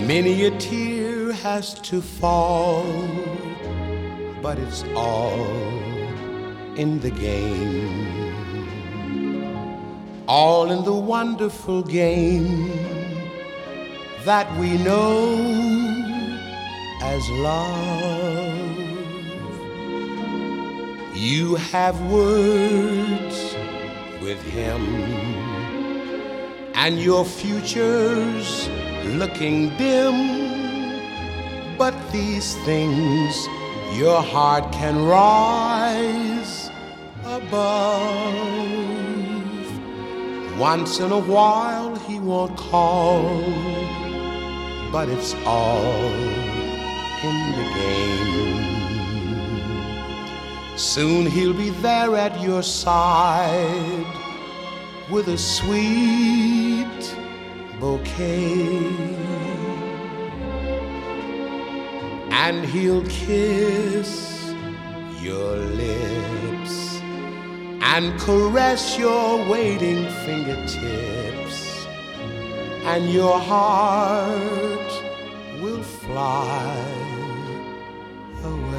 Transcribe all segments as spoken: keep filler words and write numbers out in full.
Many a tear has to fall, but it's all in the game, all in the wonderful game that we know as love. You have words with him, and your future's looking dim, but these things your heart can rise above. Once in a while he won't call, but it's all in the game. Soon he'll be there at your side with a sweet bouquet, and he'll kiss your lips and caress your waiting fingertips, and your heart will fly away.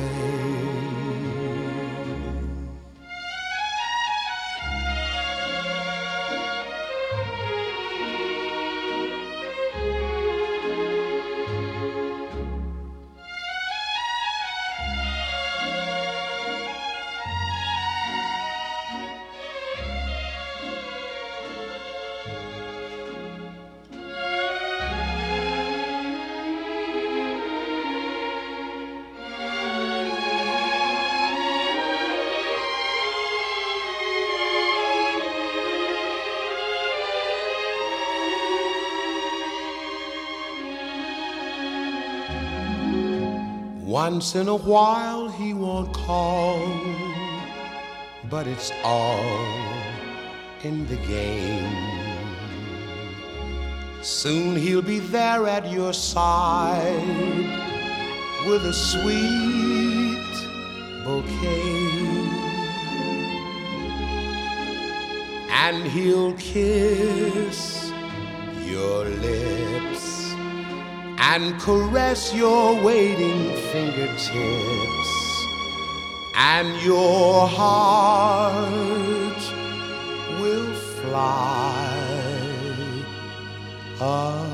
Once in a while he won't call, but it's all in the game. Soon he'll be there at your side with a sweet bouquet, and he'll kiss your lips and caress your waiting fingertips, and your heart will fly away.